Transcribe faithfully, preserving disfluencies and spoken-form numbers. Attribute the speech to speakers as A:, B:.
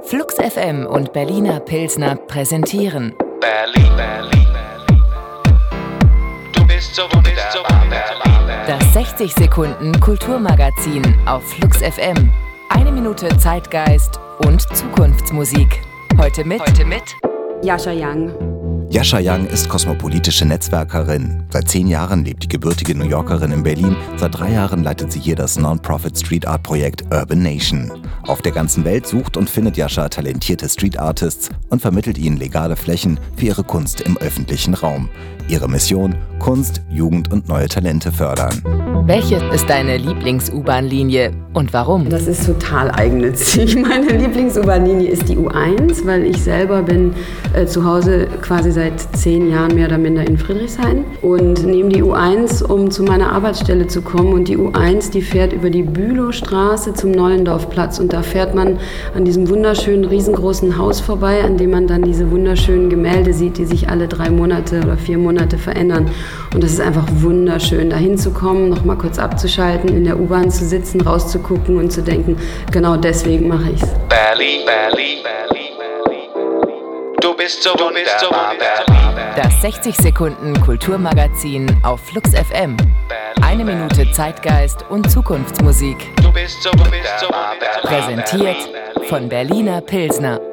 A: Flux F M und Berliner Pilsner präsentieren
B: Berlin, Berlin, Berlin. Du bist so wunderbar, Berlin.
A: Das sechzig Sekunden Kulturmagazin auf Flux F M. Eine Minute Zeitgeist und Zukunftsmusik. Heute mit, Heute mit
C: Yasha Young.
D: Yasha Young ist kosmopolitische Netzwerkerin. Seit zehn Jahren lebt die gebürtige New Yorkerin in Berlin. Seit drei Jahren leitet sie hier das Non-Profit Street Art Projekt Urban Nation. Auf der ganzen Welt sucht und findet Yasha talentierte Street Artists und vermittelt ihnen legale Flächen für ihre Kunst im öffentlichen Raum. Ihre Mission: Kunst, Jugend und neue Talente fördern.
A: Welche ist deine Lieblings-U-Bahn-Linie und warum?
C: Das ist total eigennützig. Meine Lieblings-U-Bahn-Linie ist die U eins, weil ich selber bin äh, zu Hause quasi seit zehn Jahren mehr oder minder in Friedrichshain und nehme die U eins, um zu meiner Arbeitsstelle zu kommen. Und die U eins, die fährt über die Bülowstraße zum Nollendorfplatz und da fährt man an diesem wunderschönen, riesengroßen Haus vorbei, an dem man dann diese wunderschönen Gemälde sieht, die sich alle drei Monate oder vier Monate verändern. Und das ist einfach wunderschön, da hinzukommen, noch mal kurz abzuschalten, in der U-Bahn zu sitzen, rauszugucken und zu denken, genau deswegen mache ich's.
B: Berlin, Berlin, Berlin, Berlin. Du bist so wunderbar, Berlin.
A: Das sechzig Sekunden Kulturmagazin auf Flux F M. Eine Minute Zeitgeist und Zukunftsmusik.
B: Du bist so wunderbar, Berlin.
A: Präsentiert von Berliner Pilsner.